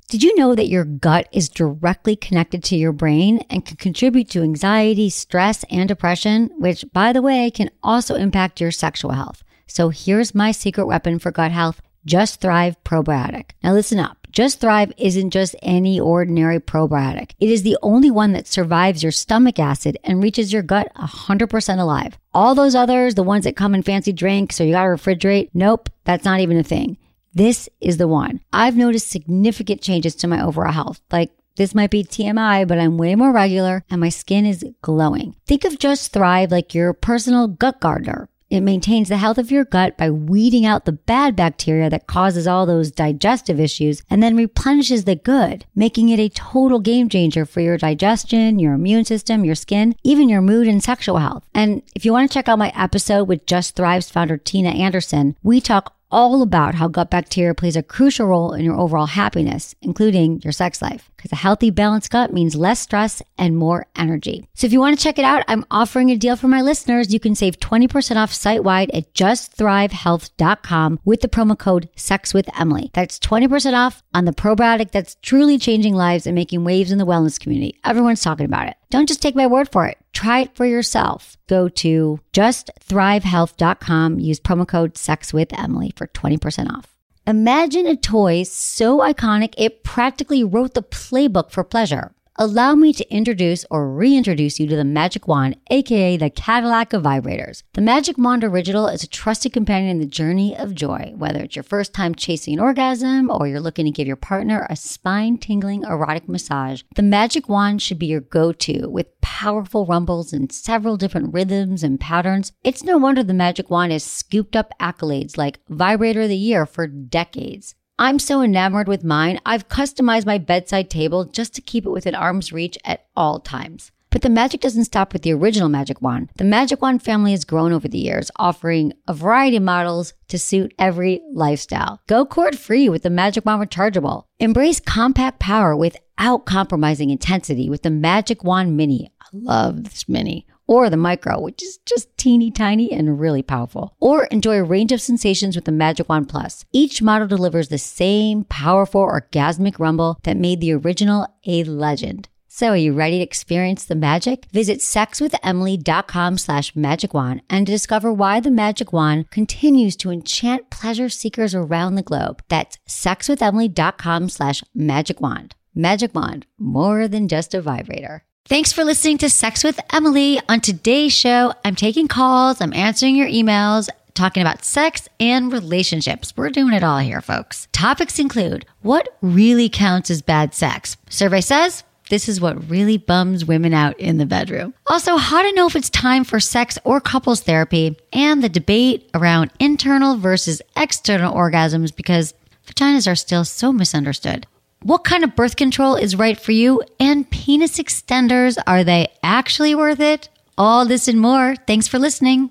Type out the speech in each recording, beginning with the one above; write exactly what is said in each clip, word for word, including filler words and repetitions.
Did you know that your gut is directly connected to your brain and can contribute to anxiety, stress, and depression, which, by the way, can also impact your sexual health? So here's my secret weapon for gut health, Just Thrive Probiotic. Now listen up. Just Thrive isn't just any ordinary probiotic. It is the only one that survives your stomach acid and reaches your gut one hundred percent alive. All those others, the ones that come in fancy drinks or you gotta refrigerate, nope, that's not even a thing. This is the one. I've noticed significant changes to my overall health. Like, this might be T M I, but I'm way more regular and my skin is glowing. Think of Just Thrive like your personal gut gardener. It maintains the health of your gut by weeding out the bad bacteria that causes all those digestive issues and then replenishes the good, making it a total game changer for your digestion, your immune system, your skin, even your mood and sexual health. And if you want to check out my episode with Just Thrive's founder, Tina Anderson, we talk all about how gut bacteria plays a crucial role in your overall happiness, including your sex life. Because a healthy, balanced gut means less stress and more energy. So if you want to check it out, I'm offering a deal for my listeners. You can save twenty percent off site-wide at just thrive health dot com with the promo code SEXWITHEMILY. That's twenty percent off on the probiotic that's truly changing lives and making waves in the wellness community. Everyone's talking about it. Don't just take my word for it. Try it for yourself. Go to just thrive health dot com. Use promo code SEXWITHEMILY for twenty percent off. Imagine a toy so iconic it practically wrote the playbook for pleasure. Allow me to introduce or reintroduce you to the Magic Wand, aka the Cadillac of vibrators. The Magic Wand Original is a trusted companion in the journey of joy. Whether it's your first time chasing an orgasm or you're looking to give your partner a spine-tingling erotic massage, the Magic Wand should be your go-to with powerful rumbles and several different rhythms and patterns. It's no wonder the Magic Wand has scooped up accolades like Vibrator of the Year for decades. I'm so enamored with mine, I've customized my bedside table just to keep it within arm's reach at all times. But the magic doesn't stop with the original Magic Wand. The Magic Wand family has grown over the years, offering a variety of models to suit every lifestyle. Go cord-free with the Magic Wand Rechargeable. Embrace compact power without compromising intensity with the Magic Wand Mini. I love this Mini. Or the Micro, which is just teeny tiny and really powerful. Or enjoy a range of sensations with the Magic Wand Plus. Each model delivers the same powerful orgasmic rumble that made the original a legend. So are you ready to experience the magic? Visit sexwithemily dot com slash magic wand and discover why the Magic Wand continues to enchant pleasure seekers around the globe. That's sexwithemily dot com slash magic wand. Magic Wand, more than just a vibrator. Thanks for listening to Sex with Emily. On today's show, I'm taking calls, I'm answering your emails, talking about sex and relationships. We're doing it all here, folks. Topics include what really counts as bad sex. Survey says this is what really bums women out in the bedroom. Also, how to know if it's time for sex or couples therapy, and the debate around internal versus external orgasms because vaginas are still so misunderstood. What kind of birth control is right for you? And penis extenders, are they actually worth it? All this and more. Thanks for listening.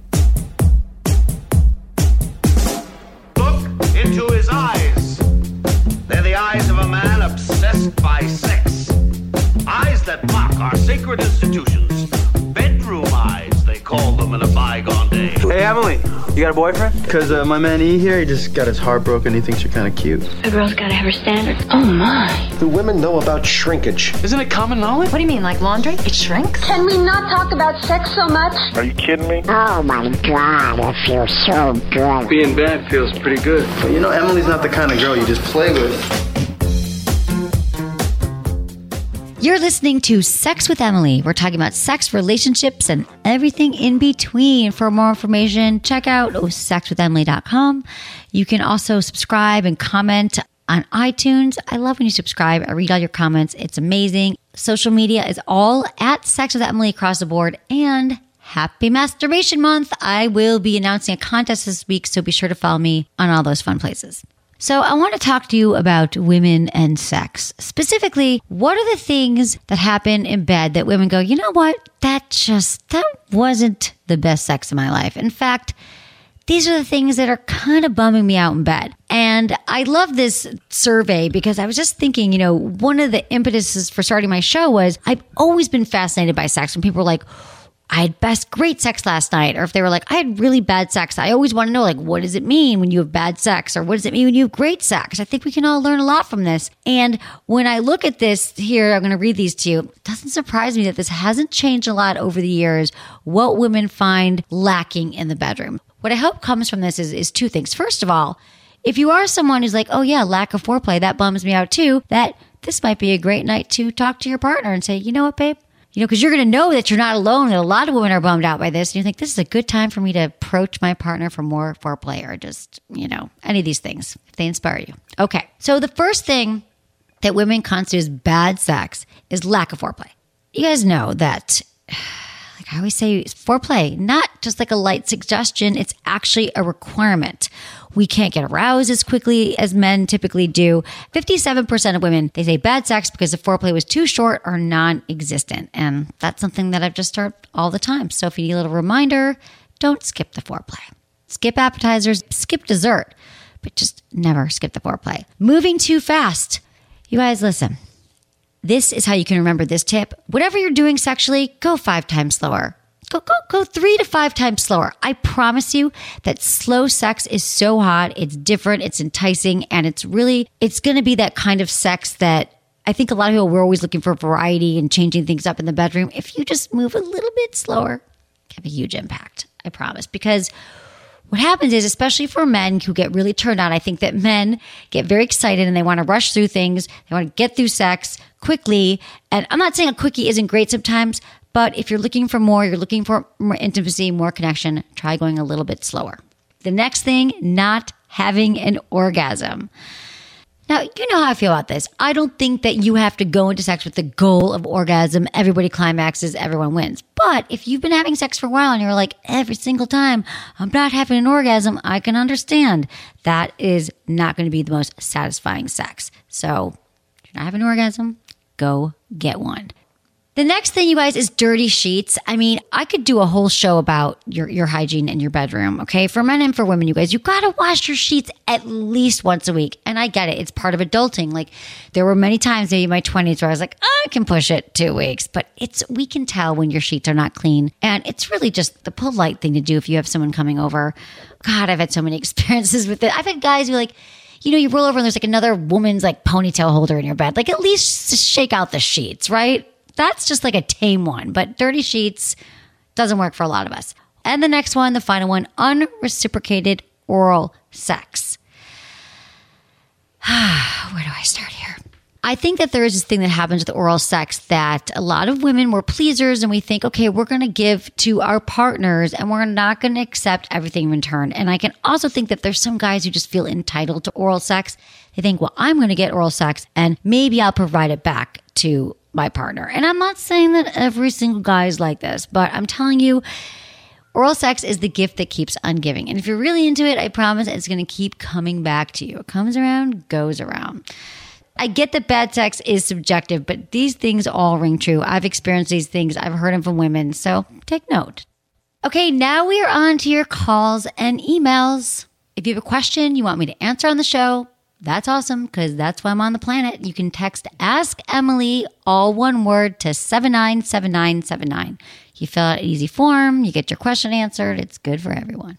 Look into his eyes. They're the eyes of a man obsessed by sex. Eyes that mock our sacred institutions. Bedroom eyes, they call them in a bygone day. Hey, Emily, you got a boyfriend? Because uh, my man E here, he just got his heart broken. He thinks you're kind of cute. A girl's got to have her standards. Oh, my. Do women know about shrinkage? Isn't it common knowledge? What do you mean, like laundry? It shrinks? Can we not talk about sex so much? Are you kidding me? Oh, my God, it feels so good. Being bad feels pretty good. But you know, Emily's not the kind of girl you just play with. You're listening to Sex with Emily. We're talking about sex, relationships, and everything in between. For more information, check out sex with emily dot com. You can also subscribe and comment on iTunes. I love when you subscribe. I read all your comments. It's amazing. Social media is all at Sex with Emily across the board. And happy Masturbation Month. I will be announcing a contest this week, so be sure to follow me on all those fun places. So I want to talk to you about women and sex. Specifically, what are the things that happen in bed that women go, you know what, that just, that wasn't the best sex of my life. In fact, these are the things that are kind of bumming me out in bed. And I love this survey because I was just thinking, you know, one of the impetuses for starting my show was I've always been fascinated by sex. When people are like, I had best great sex last night, or if they were like, I had really bad sex. I always want to know, like, what does it mean when you have bad sex, or what does it mean when you have great sex? I think we can all learn a lot from this. And when I look at this here, I'm going to read these to you. It doesn't surprise me that this hasn't changed a lot over the years, what women find lacking in the bedroom. What I hope comes from this is, is two things. First of all, if you are someone who's like, oh yeah, lack of foreplay, that bums me out too, that this might be a great night to talk to your partner and say, you know what, babe? You know, because you're going to know that you're not alone, that a lot of women are bummed out by this. And you think, this is a good time for me to approach my partner for more foreplay, or just, you know, any of these things, if they inspire you. Okay. So the first thing that women constitute as bad sex is lack of foreplay. You guys know that, like I always say, foreplay, not just like a light suggestion. It's actually a requirement. We can't get aroused as quickly as men typically do. fifty-seven percent of women, they say bad sex because the foreplay was too short or non-existent. And that's something that I've just heard all the time. So if you need a little reminder, don't skip the foreplay. Skip appetizers, skip dessert, but just never skip the foreplay. Moving too fast. You guys, listen. This is how you can remember this tip. Whatever you're doing sexually, go five times slower. Go, go, go three to five times slower. I promise you that slow sex is so hot. It's different. It's enticing. And it's really, it's going to be that kind of sex that I think a lot of people, we're always looking for variety and changing things up in the bedroom. If you just move a little bit slower, it can have a huge impact. I promise. Because what happens is, especially for men who get really turned on, I think that men get very excited and they want to rush through things. They want to get through sex quickly. And I'm not saying a quickie isn't great sometimes, but if you're looking for more, you're looking for more intimacy, more connection, try going a little bit slower. The next thing, not having an orgasm. Now, you know how I feel about this. I don't think that you have to go into sex with the goal of orgasm. Everybody climaxes, everyone wins. But if you've been having sex for a while and you're like, every single time I'm not having an orgasm, I can understand that is not going to be the most satisfying sex. So if you're not having an orgasm, go get one. The next thing, you guys, is dirty sheets. I mean, I could do a whole show about your, your hygiene in your bedroom, okay? For men and for women, you guys, you gotta wash your sheets at least once a week. And I get it. It's part of adulting. Like, there were many times maybe in my twenties where I was like, I can push it two weeks. But it's, we can tell when your sheets are not clean. And it's really just the polite thing to do if you have someone coming over. God, I've had so many experiences with it. I've had guys who are like, you know, you roll over and there's like another woman's like ponytail holder in your bed. Like, at least shake out the sheets, right? That's just like a tame one, but dirty sheets doesn't work for a lot of us. And the next one, the final one, unreciprocated oral sex. Where do I start here? I think that there is this thing that happens with oral sex that a lot of women, we're pleasers and we think, okay, we're going to give to our partners and we're not going to accept everything in return. And I can also think that there's some guys who just feel entitled to oral sex. They think, well, I'm going to get oral sex and maybe I'll provide it back to my partner. And I'm not saying that every single guy is like this, but I'm telling you, oral sex is the gift that keeps on giving. And if you're really into it, I promise it's going to keep coming back to you. It comes around, goes around. I get that bad sex is subjective, but these things all ring true. I've experienced these things. I've heard them from women. So take note. Okay, now we are on to your calls and emails. If you have a question you want me to answer on the show, that's awesome, because that's why I'm on the planet. You can text Ask Emily, all one word, to seven nine seven nine seven nine. You fill out an easy form, you get your question answered. It's good for everyone.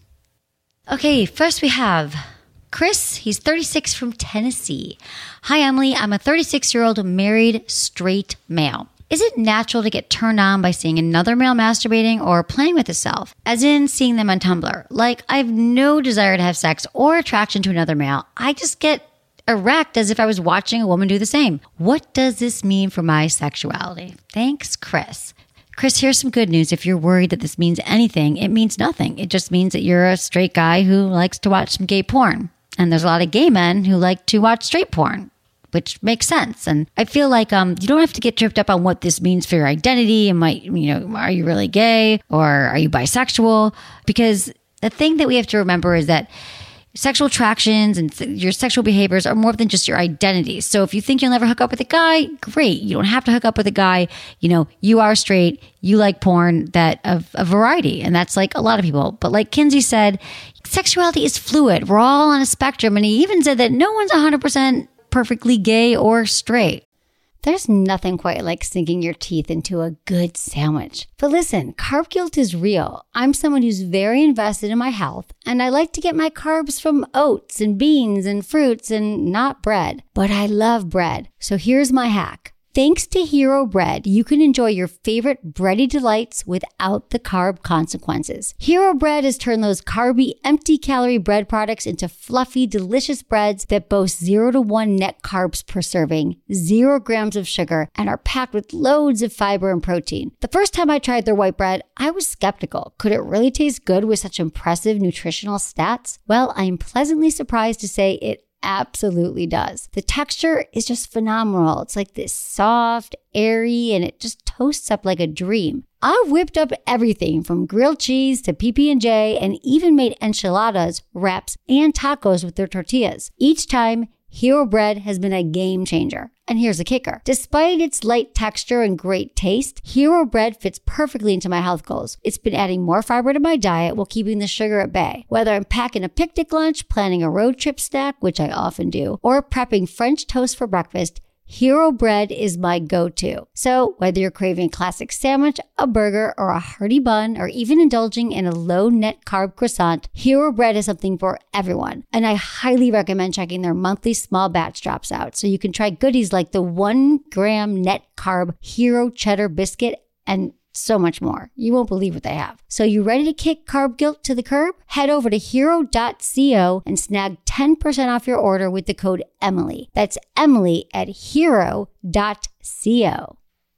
Okay, first we have Chris. He's thirty-six from Tennessee. Hi, Emily. I'm a thirty-six-year-old married straight male. Is it natural to get turned on by seeing another male masturbating or playing with himself, as in seeing them on Tumblr? Like, I have no desire to have sex or attraction to another male. I just get erect as if I was watching a woman do the same. What does this mean for my sexuality? Thanks, Chris. Chris, here's some good news. If you're worried that this means anything, it means nothing. It just means that you're a straight guy who likes to watch some gay porn. And there's a lot of gay men who like to watch straight porn, which makes sense. And I feel like um, you don't have to get tripped up on what this means for your identity. And might, you know, are you really gay or are you bisexual? Because the thing that we have to remember is that sexual attractions and th- your sexual behaviors are more than just your identity. So if you think you'll never hook up with a guy, great. You don't have to hook up with a guy. You know, you are straight. You like porn that of a variety. And that's like a lot of people. But like Kinsey said, sexuality is fluid. We're all on a spectrum. And he even said that no one's one hundred percent perfectly gay or straight. There's nothing quite like sinking your teeth into a good sandwich. But listen, carb guilt is real. I'm someone who's very invested in my health, and I like to get my carbs from oats and beans and fruits and not bread. But I love bread. So here's my hack. Thanks to Hero Bread, you can enjoy your favorite bready delights without the carb consequences. Hero Bread has turned those carby, empty-calorie bread products into fluffy, delicious breads that boast zero to one net carbs per serving, zero grams of sugar, and are packed with loads of fiber and protein. The first time I tried their white bread, I was skeptical. Could it really taste good with such impressive nutritional stats? Well, I am pleasantly surprised to say it absolutely does. The texture is just phenomenal. It's like this soft, airy, and it just toasts up like a dream. I've whipped up everything from grilled cheese to P B and J and even made enchiladas, wraps, and tacos with their tortillas. Each time, Hero Bread has been a game changer. And here's the kicker. Despite its light texture and great taste, Hero Bread fits perfectly into my health goals. It's been adding more fiber to my diet while keeping the sugar at bay. Whether I'm packing a picnic lunch, planning a road trip snack, which I often do, or prepping French toast for breakfast, Hero Bread is my go-to. So whether you're craving a classic sandwich, a burger, or a hearty bun, or even indulging in a low-net carb croissant, Hero Bread is something for everyone. And I highly recommend checking their monthly small batch drops out so you can try goodies like the one gram net carb Hero Cheddar Biscuit and so much more. You won't believe what they have. So you ready to kick carb guilt to the curb? Head over to hero dot co and snag ten percent off your order with the code Emily. That's Emily at hero dot co.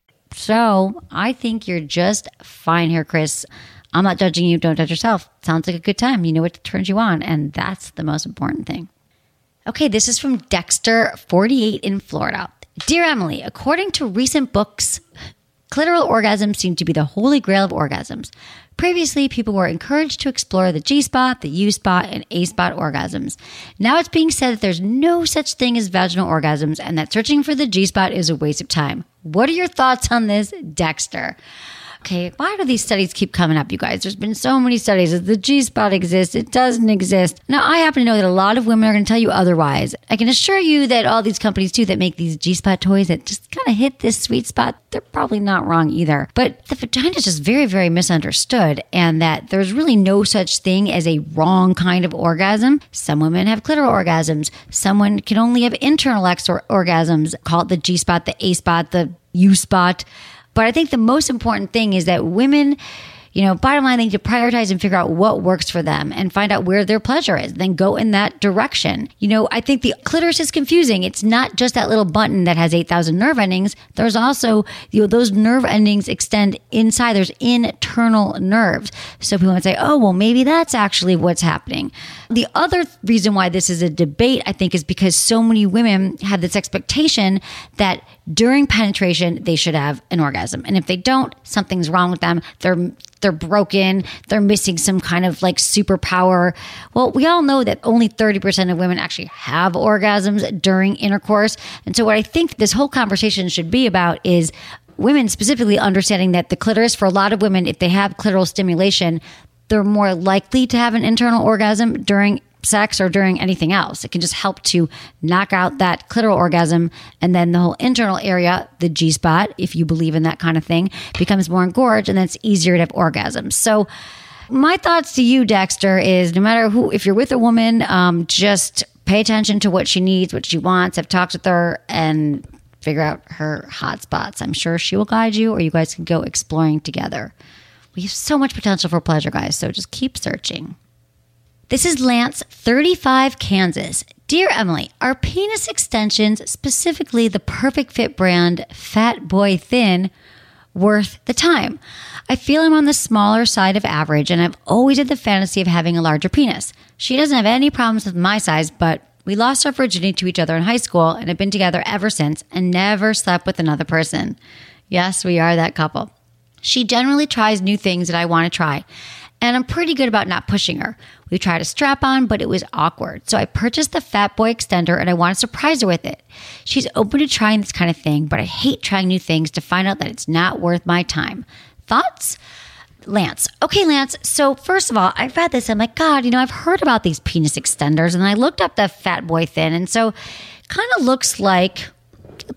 So I think you're just fine here, Chris. I'm not judging you. Don't judge yourself. Sounds like a good time. You know what turns you on, and that's the most important thing. Okay, this is from Dexter, forty-eight in Florida. Dear Emily, according to recent books, clitoral orgasms seem to be the holy grail of orgasms. Previously, people were encouraged to explore the G-spot, the U-spot, and A-spot orgasms. Now it's being said that there's no such thing as vaginal orgasms and that searching for the G-spot is a waste of time. What are your thoughts on this, Dexter? Okay, why do these studies keep coming up, you guys? There's been so many studies that the G-spot exists. It doesn't exist. Now, I happen to know that a lot of women are going to tell you otherwise. I can assure you that all these companies, too, that make these G-spot toys that just kind of hit this sweet spot, they're probably not wrong either. But the vagina is just very, very misunderstood, and that there's really no such thing as a wrong kind of orgasm. Some women have clitoral orgasms. Someone can only have internal X or- orgasms, call it the G-spot, the A-spot, the U-spot. But I think the most important thing is that women, you know, bottom line, they need to prioritize and figure out what works for them and find out where their pleasure is, then go in that direction. You know, I think the clitoris is confusing. It's not just that little button that has eight thousand nerve endings. There's also, you know, those nerve endings extend inside. There's internal nerves. So people might say, oh, well, maybe that's actually what's happening. The other reason why this is a debate, I think, is because so many women have this expectation that during penetration, they should have an orgasm. And if they don't, something's wrong with them. They're they're broken. They're missing some kind of like superpower. Well, we all know that only thirty percent of women actually have orgasms during intercourse. And so what I think this whole conversation should be about is women specifically understanding that the clitoris, for a lot of women, if they have clitoral stimulation, they're more likely to have an internal orgasm during sex or during anything else. It can just help to knock out that clitoral orgasm, and then the whole internal area, the G-spot, if you believe in that kind of thing, becomes more engorged, and then it's easier to have orgasms. So my thoughts to you, Dexter, is no matter who, if you're with a woman, um, just pay attention to what she needs, what she wants, have talks with her, and figure out her hot spots. I'm sure she will guide you, or you guys can go exploring together. We have so much potential for pleasure, guys, so just keep searching. This is Lance, thirty-five, Kansas. Dear Emily, are penis extensions, specifically the Perfect Fit brand Fat Boy Thin, worth the time? I feel I'm on the smaller side of average, and I've always had the fantasy of having a larger penis. She doesn't have any problems with my size, but we lost our virginity to each other in high school and have been together ever since and never slept with another person. Yes, we are that couple. She generally tries new things that I want to try, and I'm pretty good about not pushing her. We tried a strap-on, but it was awkward. So I purchased the Fat Boy extender, and I want to surprise her with it. She's open to trying this kind of thing, but I hate trying new things to find out that it's not worth my time. Thoughts? Lance. Okay, Lance. So first of all, I've read this. I'm like, God, you know, I've heard about these penis extenders, and I looked up the Fat Boy Thin, and so kind of looks like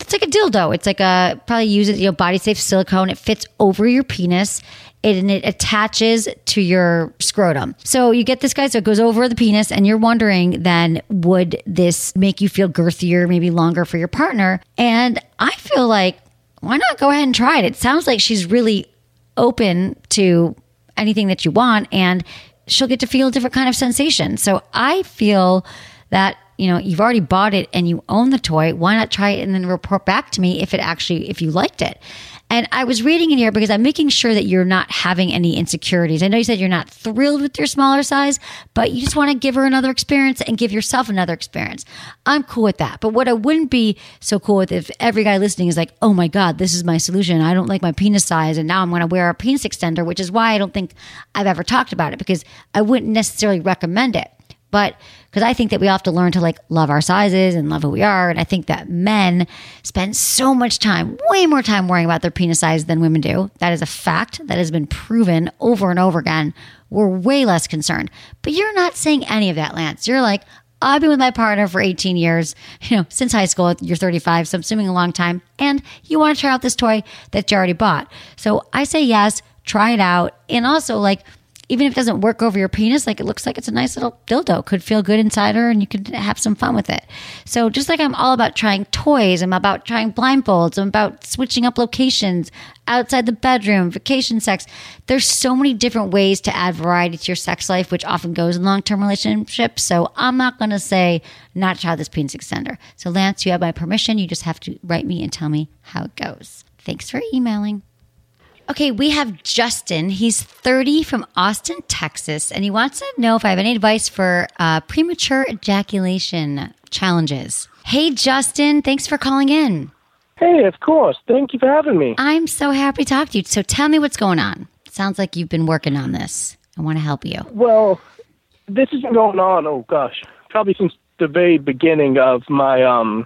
it's like a dildo. It's like a, probably uses, you know, body safe silicone. It fits over your penis. It, and it attaches to your scrotum. So you get this guy, so it goes over the penis, and you're wondering then, would this make you feel girthier, maybe longer for your partner? And I feel like, why not go ahead and try it? It sounds like she's really open to anything that you want, and she'll get to feel a different kind of sensation. So I feel that, you know, you've already bought it and you own the toy. Why not try it and then report back to me if it actually, if you liked it? And I was reading in here because I'm making sure that you're not having any insecurities. I know you said you're not thrilled with your smaller size, but you just want to give her another experience and give yourself another experience. I'm cool with that. But what I wouldn't be so cool with if every guy listening is like, oh my God, this is my solution. I don't like my penis size, and now I'm going to wear a penis extender, which is why I don't think I've ever talked about it, because I wouldn't necessarily recommend it. But because I think that we all have to learn to like love our sizes and love who we are. And I think that men spend so much time, way more time worrying about their penis size than women do. That is a fact that has been proven over and over again. We're way less concerned. But you're not saying any of that, Lance. You're like, I've been with my partner for eighteen years, you know, since high school. You're thirty-five, so I'm assuming a long time. And you want to try out this toy that you already bought. So I say yes, try it out. And also, like, even if it doesn't work over your penis, like, it looks like it's a nice little dildo. Could feel good inside her, and you could have some fun with it. So just like I'm all about trying toys, I'm about trying blindfolds, I'm about switching up locations, outside the bedroom, vacation sex. There's so many different ways to add variety to your sex life, which often goes in long-term relationships. So I'm not going to say not try this penis extender. So Lance, you have my permission. You just have to write me and tell me how it goes. Thanks for emailing. Okay, we have Justin. He's thirty, from Austin, Texas, and he wants to know if I have any advice for uh, premature ejaculation challenges. Hey, Justin, thanks for calling in. Hey, of course. Thank you for having me. I'm so happy to talk to you. So tell me what's going on. Sounds like you've been working on this. I want to help you. Well, this has been going on, oh gosh, probably since the very beginning of my um,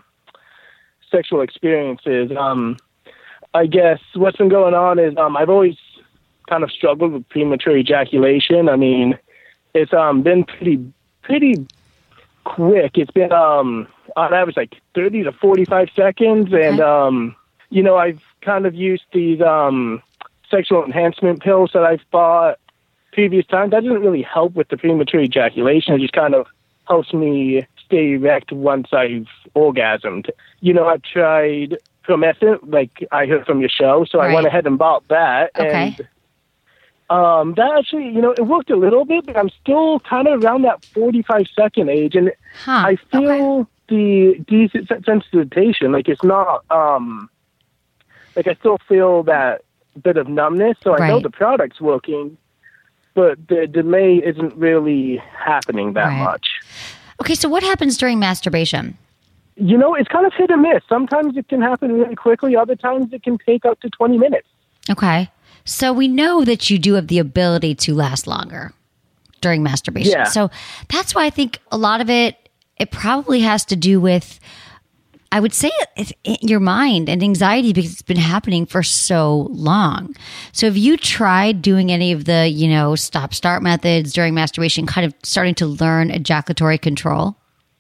sexual experiences. Um I guess what's been going on is um, I've always kind of struggled with premature ejaculation. I mean, it's um, been pretty pretty quick. It's been um, on average like thirty to forty-five seconds. Okay. And, um, you know, I've kind of used these um, sexual enhancement pills that I've bought previous times. That doesn't really help with the premature ejaculation. It just kind of helps me stay erect once I've orgasmed. You know, I've tried Promethazine, like I heard from your show, so right. I went ahead and bought that. Okay. And um, that actually, you know, it worked a little bit, but I'm still kind of around that forty-five second age, and huh. I feel okay. the desensitization, like it's not, um, like I still feel that bit of numbness, so I right. know the product's working, but the delay isn't really happening that right. much. Okay, so what happens during masturbation? You know, it's kind of hit and miss. Sometimes it can happen really quickly. Other times it can take up to twenty minutes. Okay. So we know that you do have the ability to last longer during masturbation. Yeah. So that's why I think a lot of it, it probably has to do with, I would say, it's in your mind and anxiety, because it's been happening for so long. So have you tried doing any of the, you know, stop-start methods during masturbation, kind of starting to learn ejaculatory control?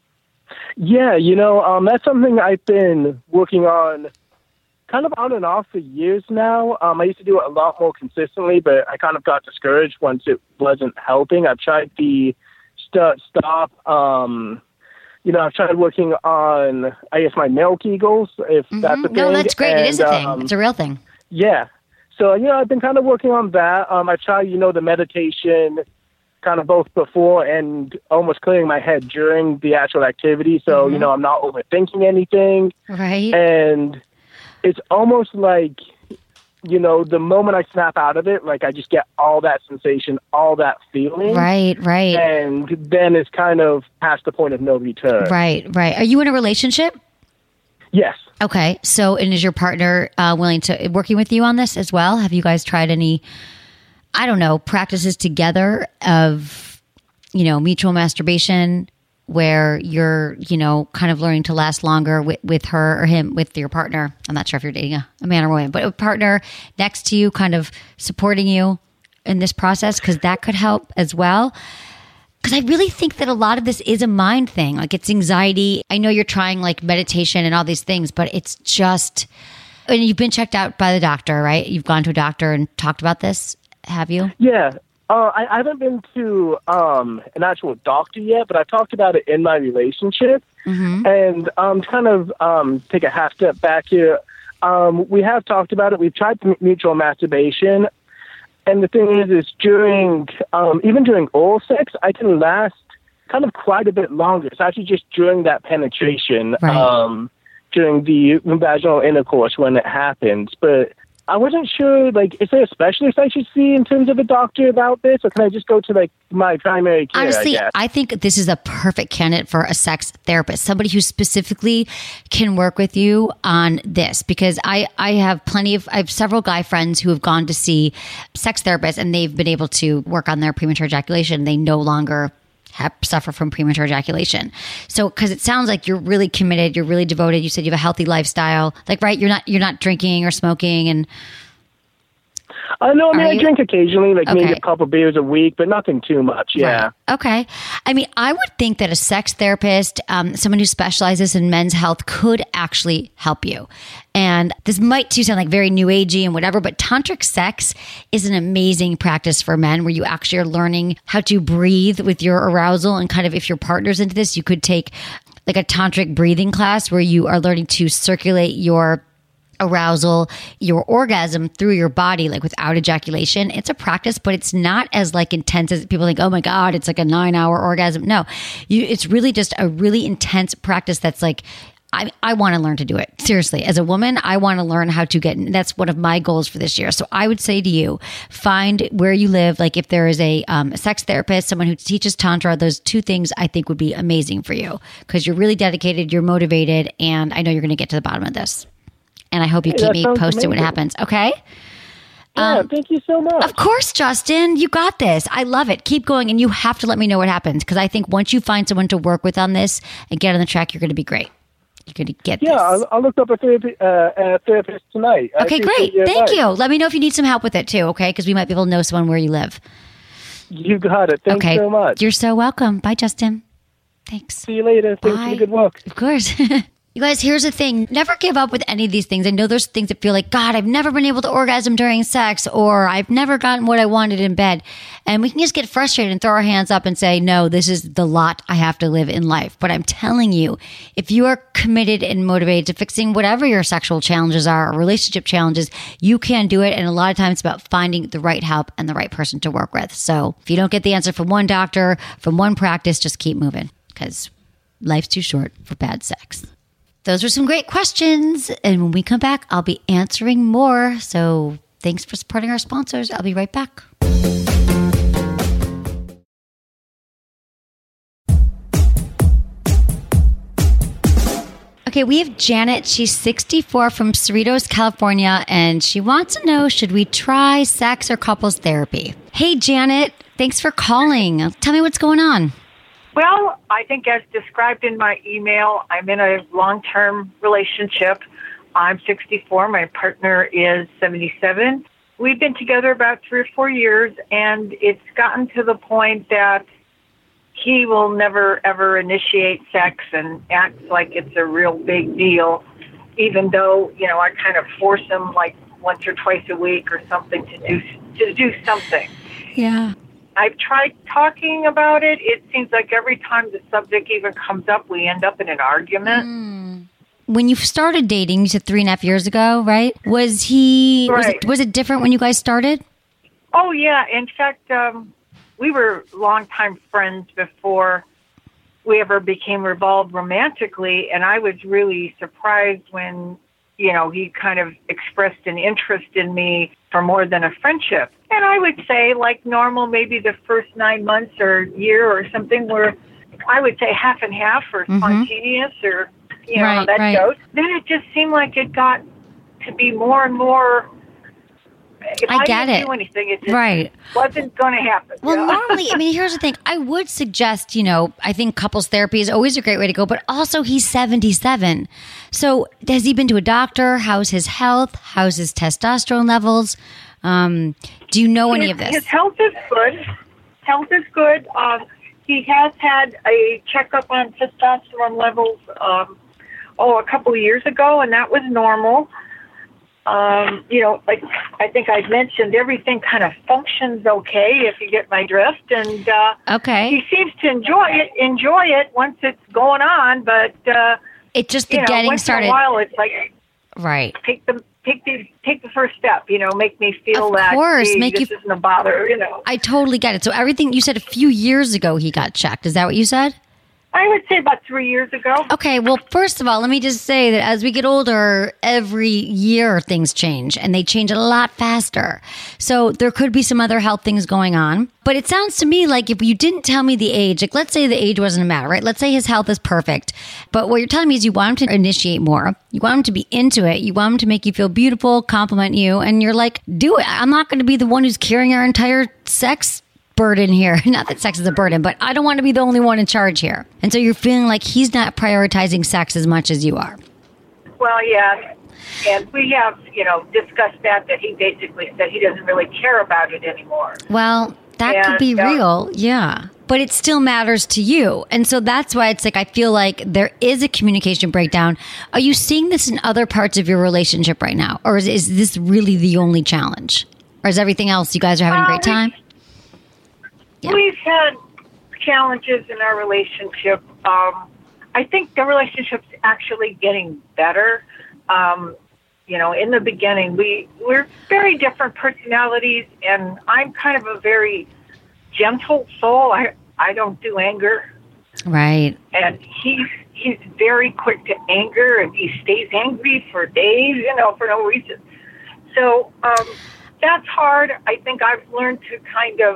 Yeah, you know, um, that's something I've been working on kind of on and off for years now. Um, I used to do it a lot more consistently, but I kind of got discouraged once it wasn't helping. I've tried the start, stop. Um, you know, I've tried working on, I guess, my male Kegels, if mm-hmm. that's a thing. No, that's great. And, it is a thing. Um, it's a real thing. Yeah. So, you know, I've been kind of working on that. Um, I tried, you know, the meditation kind of both before and almost clearing my head during the actual activity. So, mm-hmm. you know, I'm not overthinking anything. Right. And it's almost like, you know, the moment I snap out of it, like I just get all that sensation, all that feeling. Right, right. And then it's kind of past the point of no return. Right, right. Are you in a relationship? Yes. Okay. So, and is your partner uh, willing to, working with you on this as well? Have you guys tried any, I don't know, practices together of, you know, mutual masturbation where you're, you know, kind of learning to last longer with, with her or him, with your partner? I'm not sure if you're dating a, a man or woman, but a partner next to you, kind of supporting you in this process, because that could help as well. Because I really think that a lot of this is a mind thing. Like it's anxiety. I know you're trying like meditation and all these things, but it's just, and you've been checked out by the doctor, right? You've gone to a doctor and talked about this, have you? Yeah. Uh, I, I haven't been to um, an actual doctor yet, but I've talked about it in my relationship. Mm-hmm. And um, kind of um, take a half step back here. Um, we have talked about it. We've tried mutual masturbation. And the thing is, is during, um, even during oral sex, I can last kind of quite a bit longer. It's actually just during that penetration, right. um, during the vaginal intercourse when it happens. But I wasn't sure, like, is there a specialist I should see in terms of a doctor about this? Or can I just go to, like, my primary care, Honestly, I, I think this is a perfect candidate for a sex therapist, somebody who specifically can work with you on this. Because I, I have plenty of, I have several guy friends who have gone to see sex therapists and they've been able to work on their premature ejaculation. They no longer have, suffer from premature ejaculation. So, because it sounds like you're really committed, you're really devoted. You said you have a healthy lifestyle, like right? You're not you're not drinking or smoking, and I know. I mean, I drink occasionally, like okay. maybe a couple beers a week, but nothing too much. Yeah. Right. Okay. I mean, I would think that a sex therapist, um, someone who specializes in men's health, could actually help you. And this might too sound like very new agey and whatever, but tantric sex is an amazing practice for men where you actually are learning how to breathe with your arousal. And kind of, if your partner's into this, you could take like a tantric breathing class where you are learning to circulate your arousal, your orgasm through your body, like without ejaculation. It's a practice, but it's not as like intense as people think, oh my God, it's like a nine hour orgasm. No, you, it's really just a really intense practice that's like, I, I want to learn to do it. Seriously, as a woman, I want to learn how to get, that's one of my goals for this year. So I would say to you, find where you live. Like if there is a, um, a sex therapist, someone who teaches Tantra, those two things I think would be amazing for you because you're really dedicated, you're motivated, and I know you're going to get to the bottom of this. And I hope you hey, keep me posted amazing. when it happens. Okay? Yeah, um, thank you so much. Of course, Justin. You got this. I love it. Keep going. And you have to let me know what happens because I think once you find someone to work with on this and get on the track, you're going to be great. You're going to get yeah, this. Yeah, I'll, I'll look up a, therapy, uh, a therapist tonight. Okay, great. Thank advice. you. Let me know if you need some help with it too, okay? Because we might be able to know someone where you live. You got it. Thanks okay. so much. You're so welcome. Bye, Justin. Thanks. See you later. Thanks Bye. for the good work. Of course. You guys, here's the thing. Never give up with any of these things. I know there's things that feel like, God, I've never been able to orgasm during sex, or I've never gotten what I wanted in bed. And we can just get frustrated and throw our hands up and say, no, this is the lot I have to live in life. But I'm telling you, if you are committed and motivated to fixing whatever your sexual challenges are or relationship challenges, you can do it. And a lot of times it's about finding the right help and the right person to work with. So if you don't get the answer from one doctor, from one practice, just keep moving because life's too short for bad sex. Those are some great questions. And when we come back, I'll be answering more. So thanks for supporting our sponsors. I'll be right back. Okay, we have Janet. She's sixty-four from Cerritos, California, and she wants to know, should we try sex or couples therapy? Hey, Janet, thanks for calling. Tell me what's going on. Well, I think as described in my email, I'm in a long-term relationship. I'm sixty-four. My partner is seventy-seven. We've been together about three or four years, and it's gotten to the point that he will never, ever initiate sex and acts like it's a real big deal, even though, you know, I kind of force him like once or twice a week or something to do to do something. Yeah. I've tried talking about it. It seems like every time the subject even comes up, we end up in an argument. Mm. When you started dating, you said three and a half years ago, right? Was he, right. was, it, was it different when you guys started? Oh, yeah. In fact, um, we were longtime friends before we ever became involved romantically, and I was really surprised when, you know, he kind of expressed an interest in me for more than a friendship. And I would say, like normal, maybe the first nine months or year or something were, I would say half and half or mm-hmm. spontaneous or, you know, right, how that right. goes. Then it just seemed like it got to be more and more, if I, I get didn't it. do anything, it just right. wasn't going to happen. Well, yeah. normally, I mean, here's the thing. I would suggest, you know, I think couples therapy is always a great way to go, but also he's seventy-seven. So has he been to a doctor? How's his health? How's his testosterone levels? Um, do you know any his, of this? His health is good. Health is good. Um, he has had a checkup on testosterone levels, um, oh, a couple of years ago, and that was normal. Um, you know, like I think I mentioned, everything kind of functions okay, if you get my drift. And uh, okay, he seems to enjoy it. Enjoy it once it's going on, but uh, it just the you know, getting once started. In a while, it's like right. Take the take the take the first step. You know, make me feel of that. Course, hey, make this you isn't a bother. You know, I totally get it. So everything you said a few years ago, he got checked. Is that what you said? I would say about three years ago. Okay, well, first of all, let me just say that as we get older, every year things change, and they change a lot faster. So there could be some other health things going on. But it sounds to me like if you didn't tell me the age, like let's say the age wasn't a matter, right? Let's say his health is perfect. But what you're telling me is you want him to initiate more. You want him to be into it. You want him to make you feel beautiful, compliment you. And you're like, do it. I'm not going to be the one who's carrying our entire sex burden here. Not that sex is a burden, but I don't want to be the only one in charge here. And so you're feeling like he's not prioritizing sex as much as you are. Well, yeah. And we have, you know, discussed that, that he basically said he doesn't really care about it anymore. Well, that and, could be uh, real. Yeah. But it still matters to you. And so that's why it's like, I feel like there is a communication breakdown. Are you seeing this in other parts of your relationship right now? Or is, is this really the only challenge? Or is everything else, you guys are having a great time? Yeah. We've had challenges in our relationship. Um, I think the relationship's actually getting better. Um, you know, in the beginning, we, we're very different personalities, and I'm kind of a very gentle soul. I, I don't do anger. Right. And he's, he's very quick to anger, and he stays angry for days, you know, for no reason. So um, that's hard. I think I've learned to kind of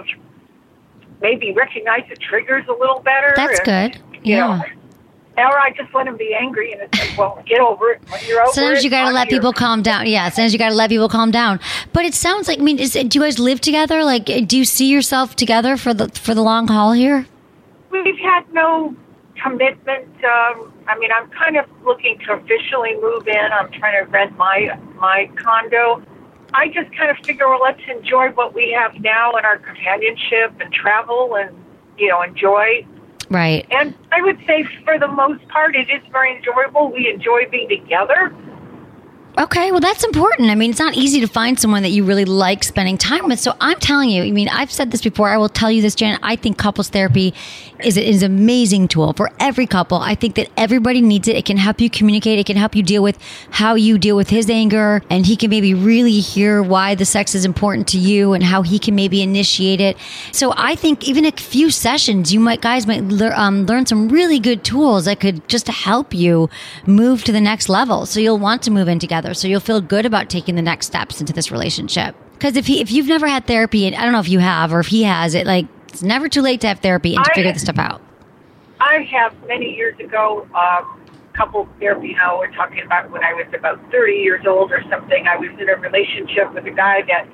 maybe recognize the triggers a little better. That's and, good. You Yeah. know, or I just let him be angry, and it's like, well, get over it. When you're over Sometimes it, you got to I'm let here. people calm down. Yeah, sometimes you got to let people calm down. But it sounds like, I mean, is, do you guys live together? Like, do you see yourself together for the for the long haul here? We've had no commitment. Um, I mean, I'm kind of looking to officially move in. I'm trying to rent my my condo. I just kind of figure, well, let's enjoy what we have now in our companionship and travel and, you know, enjoy. Right. And I would say for the most part, it is very enjoyable. We enjoy being together. Okay, well, that's important. I mean, it's not easy to find someone that you really like spending time with. So I'm telling you, I mean, I've said this before. I will tell you this, Janet. I think couples therapy is, is an amazing tool for every couple. I think that everybody needs it. It can help you communicate. It can help you deal with how you deal with his anger. And he can maybe really hear why the sex is important to you and how he can maybe initiate it. So I think even a few sessions, you might, guys might lear, um, learn some really good tools that could just help you move to the next level. So you'll want to move in together. So you'll feel good about taking the next steps into this relationship. Because if he, if you've never had therapy, and I don't know if you have or if he has it, like it's never too late to have therapy and to I, figure this stuff out. I have many years ago, um, couple therapy. Now we're talking about when I was about thirty years old or something. I was in a relationship with a guy that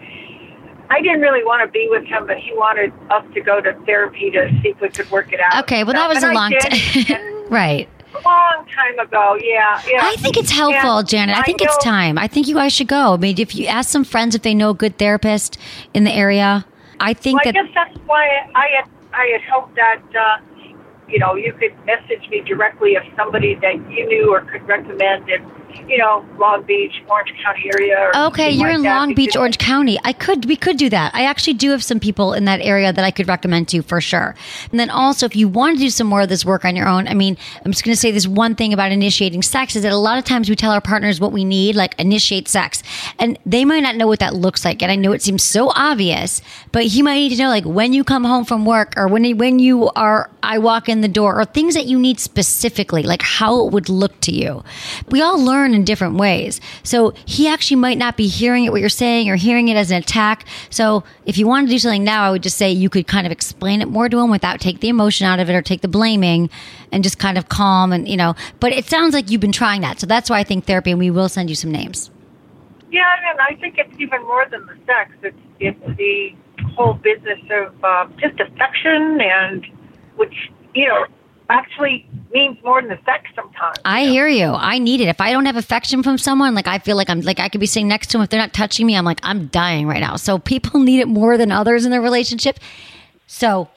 I didn't really want to be with him, but he wanted us to go to therapy to see if we could work it out. Okay, well that was and a long time, right? Long time ago, yeah, yeah. I think it's helpful, and Janet. I think I it's know, time. I think you guys should go. I mean, if you ask some friends if they know a good therapist in the area, I think well, that. I guess that's why I had I had hoped that uh, you know you could message me directly if somebody that you knew or could recommend in you know Long Beach, Orange County area. Or Okay, you're like in that, Long Beach, because- Orange County. I could, we could do that. I actually do have some people in that area that I could recommend to you for sure. And then also, if you want to do some more of this work on your own, I mean, I'm just going to say this one thing about initiating sex is that a lot of times we tell our partners what we need, like initiate sex, and they might not know what that looks like. And I know it seems so obvious, but he might need to know, like when you come home from work, or when when you are, I walk in the door, or things that you need specifically, like how it would look to you. We all learn in different ways. So he actually might not be hearing it, what you're saying, or hearing it as an attack. So if you want to do something now, I would just say you could kind of explain it more to him without take the emotion out of it or take the blaming, and just kind of calm and, you know, but it sounds like you've been trying that. So that's why I think therapy, and we will send you some names. Yeah, and I think it's even more than the sex. It's it's the whole business of uh, just affection, and which, you know, actually means more than the sex sometimes. I hear you. I need it. If I don't have affection from someone, like I feel like I'm like I could be sitting next to them. If they're not touching me, I'm like, I'm dying right now. So people need it more than others in their relationship. So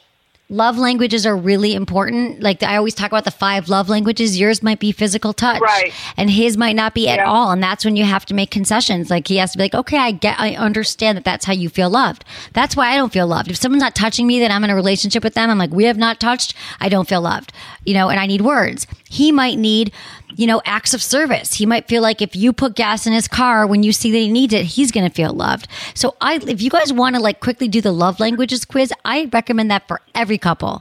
love languages are really important. Like I always talk about the five love languages. Yours might be physical touch, Right. and his might not be at Yeah. all. And that's when you have to make concessions. Like he has to be like, okay, I get, I understand that that's how you feel loved. That's why I don't feel loved. If someone's not touching me, then I'm in a relationship with them. I'm like, we have not touched. I don't feel loved, you know, and I need words. He might need, you know, acts of service. He might feel like if you put gas in his car when you see that he needs it, he's going to feel loved. So I, if you guys want to like quickly do the love languages quiz, I recommend that for every couple.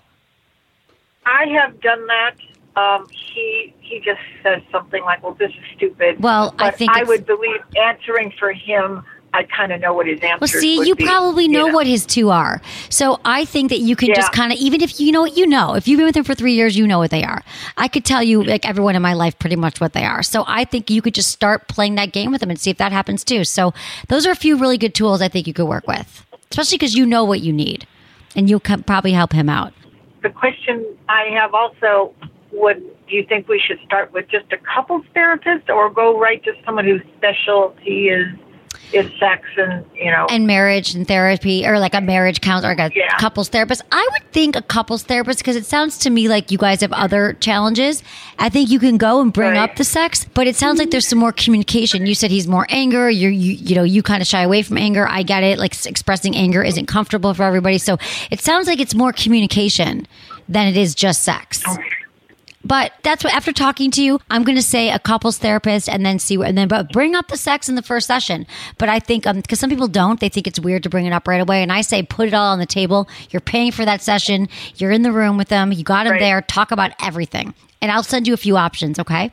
I have done that. Um, he he just says something like, well, this is stupid. Well, but I think I it's- would believe answering for him, I kind of know what his answer Well, is. see, you probably know, what his two are. So I think that you can Yeah. just kind of, even if you know what you know, if you've been with him for three years, you know what they are. I could tell you, like everyone in my life, pretty much what they are. So I think you could just start playing that game with him and see if that happens too. So those are a few really good tools I think you could work with, especially because you know what you need and you'll co- probably help him out. The question I have also, would do you think we should start with just a couples therapist or go right to someone whose specialty is is sex and, you know. And marriage and therapy, or like a marriage counselor, or like a Yeah. couples therapist. I would think a couples therapist, because it sounds to me like you guys have other challenges. I think you can go and bring Right. up the sex, but it sounds like there's some more communication. You said he's more anger. You're, you, you know, you kind of shy away from anger. I get it. Like s- expressing anger isn't comfortable for everybody. So it sounds like it's more communication than it is just sex. But that's what, after talking to you, I'm going to say a couples therapist and then see, and then, but bring up the sex in the first session. But I think, um, because some people don't, they think it's weird to bring it up right away. And I say, put it all on the table. You're paying for that session. You're in the room with them. You got them Right. there. Talk about everything. And I'll send you a few options. Okay.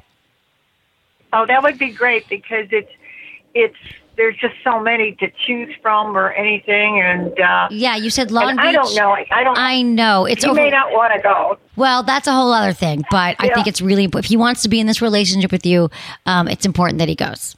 Oh, that would be great because it's, it's, there's just so many to choose from or anything. And, uh, Yeah. You said Long and Beach. I don't know. I, I don't, I know. It's he over. may not want to go. Well, that's a whole other thing, but I Yeah. think it's really, if he wants to be in this relationship with you, um, it's important that he goes.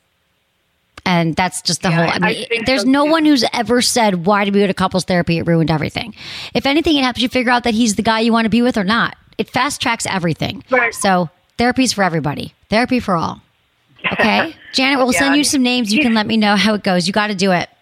And that's just the Yeah, whole, I I mean, think there's so, no too. one who's ever said, why did we go to couples therapy? It ruined everything. If anything, it helps you figure out that he's the guy you want to be with or not. It fast tracks everything. Right. So therapy's for everybody. Therapy for all. Okay. Janet, we'll send Yeah. you some names. You can let me know how it goes. You got to do it.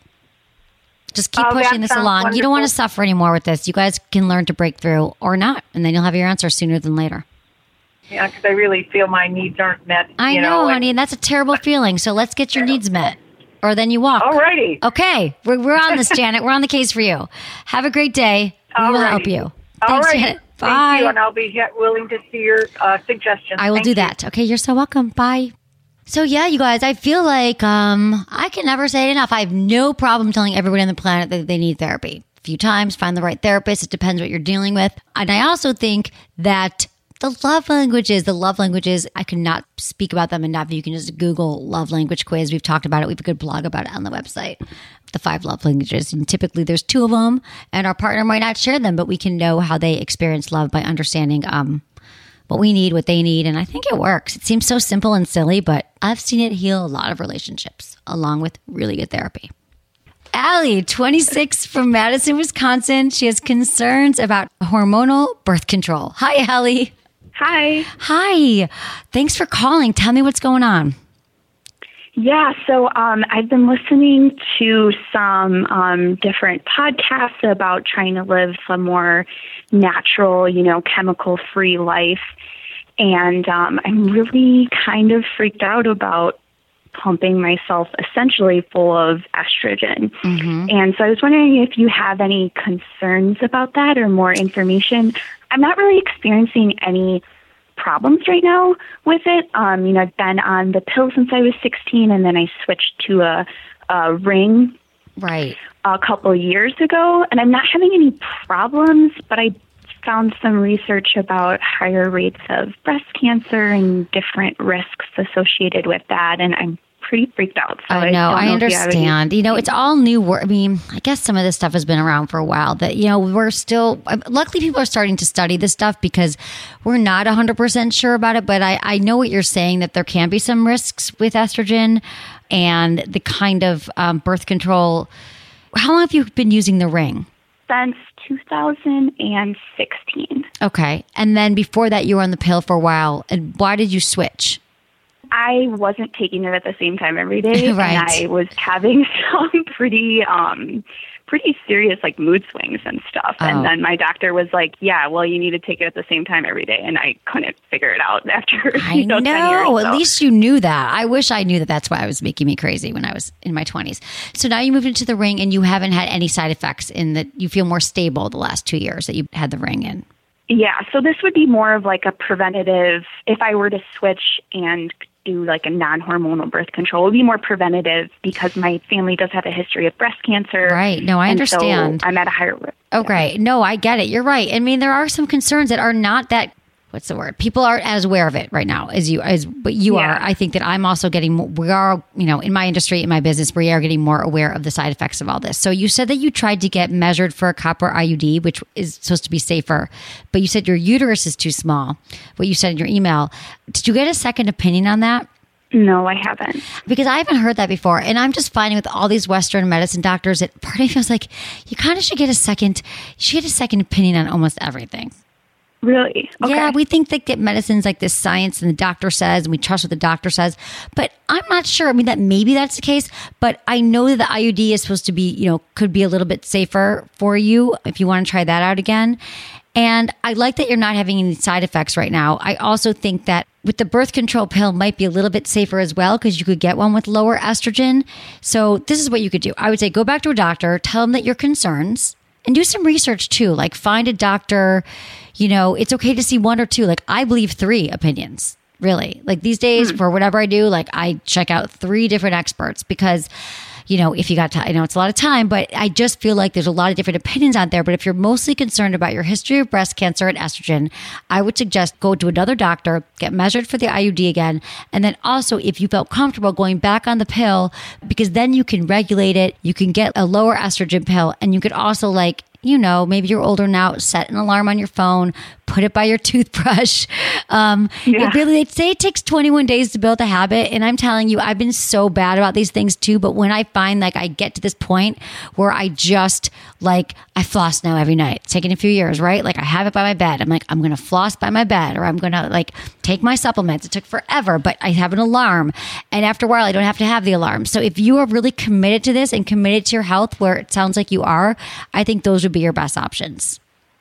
Just keep Oh, that pushing this sounds along. You don't want to wonderful. suffer anymore with this. You guys can learn to break through or not, and then you'll have your answer sooner than later. Yeah, because I really feel my needs aren't met. I you know, and- honey, and that's a terrible feeling. So let's get your needs met, or then you walk. Alrighty. Okay, we're, we're on this, Janet. We're on the case for you. Have a great day. We will Alrighty. help you. All Thanks, right. Janet. Bye. Thank you, and I'll be he- willing to see your uh, suggestions. I will Thank do you. that. Okay, you're so welcome. Bye. So yeah, you guys, I feel like um, I can never say it enough. I have no problem telling everybody on the planet that they need therapy. A few times, find the right therapist. It depends what you're dealing with. And I also think that the love languages, the love languages, I cannot speak about them enough. You can just Google love language quiz. We've talked about it. We have a good blog about it on the website. The five love languages. And typically there's two of them, and our partner might not share them, but we can know how they experience love by understanding um, what we need, what they need. And I think it works. It seems so simple and silly, but I've seen it heal a lot of relationships along with really good therapy. Allie, twenty-six from Madison, Wisconsin. She has concerns about hormonal birth control. Hi, Allie. Hi. Hi. Thanks for calling. Tell me what's going on. Yeah, so um, I've been listening to some um, different podcasts about trying to live some more natural, you know, chemical-free life. And um, I'm really kind of freaked out about pumping myself essentially full of estrogen. Mm-hmm. And so I was wondering if you have any concerns about that or more information. I'm not really experiencing any problems right now with it. Um, you know, I've been on the pill since I was sixteen, and then I switched to a, a ring right a couple years ago, and I'm not having any problems, but I found some research about higher rates of breast cancer and different risks associated with that, and I'm pretty freaked out. So I know, I, I don't know if you have any- understand. You know, it's all new work. I mean, I guess some of this stuff has been around for a while. That, you know, we're still, luckily people are starting to study this stuff because we're not one hundred percent sure about it. But I, I know what you're saying, that there can be some risks with estrogen and the kind of um, birth control. How long have you been using the ring? Since two thousand sixteen. Okay. And then before that, you were on the pill for a while. And why did you switch? I wasn't taking it at the same time every day, Right. and I was having some pretty um, pretty serious like mood swings and stuff. Oh. And then my doctor was like, yeah, well, you need to take it at the same time every day. And I couldn't figure it out after I you know, know. ten years, At so. least you knew that. I wish I knew that that's why it was making me crazy when I was in my twenties. So now you moved into the ring and you haven't had any side effects in that you feel more stable the last two years that you had the ring in. Yeah, so this would be more of like a preventative. If I were to switch and do like a non-hormonal birth control, it would be more preventative because my family does have a history of breast cancer. Right. No, I and understand. So I'm at a higher risk. Oh, great. No, I get it. You're right. I mean, there are some concerns that are not that, what's the word? People aren't as aware of it right now as you, as but you Yeah. are. I think that I'm also getting, we are, you know, in my industry, in my business, we are getting more aware of the side effects of all this. So you said that you tried to get measured for a copper I U D, which is supposed to be safer, but you said your uterus is too small, what you said in your email. Did you get a second opinion on that? No, I haven't. Because I haven't heard that before. And I'm just finding with all these Western medicine doctors that part of me feels like you kind of should get a second, you should get a second opinion on almost everything. Really? Okay. Yeah, we think that medicine's like this science and the doctor says, and we trust what the doctor says. But I'm not sure. I mean, that maybe that's the case. But I know that the I U D is supposed to be, you know, could be a little bit safer for you if you want to try that out again. And I like that you're not having any side effects right now. I also think that with the birth control pill might be a little bit safer as well because you could get one with lower estrogen. So this is what you could do. I would say go back to a doctor, tell them that your concerns, and do some research too. Like find a doctor, you know, it's okay to see one or two. Like I believe three opinions, really. Like these days, for whatever I do, like I check out three different experts because, you know, if you got time, I know it's a lot of time, but I just feel like there's a lot of different opinions out there. But if you're mostly concerned about your history of breast cancer and estrogen, I would suggest go to another doctor, get measured for the I U D again. And then also, if you felt comfortable going back on the pill, because then you can regulate it, you can get a lower estrogen pill, and you could also like, you know, maybe you're older now, set an alarm on your phone, put it by your toothbrush. Um, Yeah. It really, they say it takes twenty-one days to build a habit. And I'm telling you, I've been so bad about these things too. But when I find like I get to this point where I just like, I floss now every night. It's taken a few years, right? Like I have it by my bed. I'm like, I'm going to floss by my bed, or I'm going to like take my supplements. It took forever, but I have an alarm. And after a while, I don't have to have the alarm. So if you are really committed to this and committed to your health, where it sounds like you are, I think those would be your best options.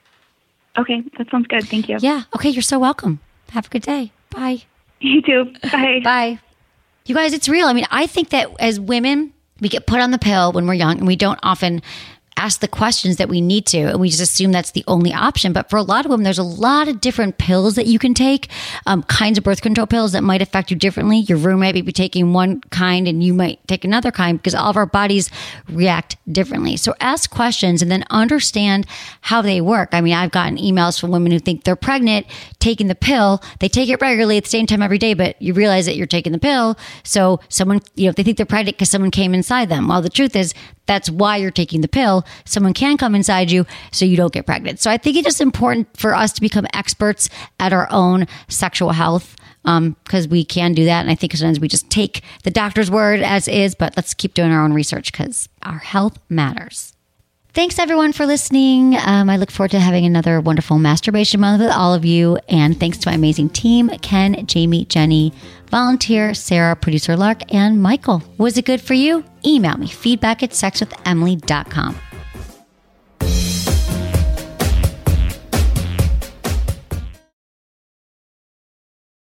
Okay, that sounds good. Thank you. Yeah. Okay. You're so welcome. Have a good day. Bye. You too. Bye. Bye. You guys, it's real. I mean, I think that as women, we get put on the pill when we're young and we don't often ask the questions that we need to, and we just assume that's the only option. But for a lot of women, there's a lot of different pills that you can take, um, kinds of birth control pills that might affect you differently. Your roommate might be taking one kind and you might take another kind because all of our bodies react differently. So ask questions and then understand how they work. I mean, I've gotten emails from women who think they're pregnant, taking the pill. They take it regularly at the same time every day, but you realize that you're taking the pill. So someone, you know, they think they're pregnant because someone came inside them. Well, the truth is that's why you're taking the pill. Someone can come inside you so you don't get pregnant. So I think it's just important for us to become experts at our own sexual health, um, because we can do that. And I think sometimes we just take the doctor's word as is, but let's keep doing our own research because our health matters. Thanks everyone for listening. Um, I look forward to having another wonderful masturbation month with all of you. And thanks to my amazing team, Ken, Jamie, Jenny, volunteer, Sarah, producer Lark, and Michael. Was it good for you? Email me feedback at sex with emily dot com.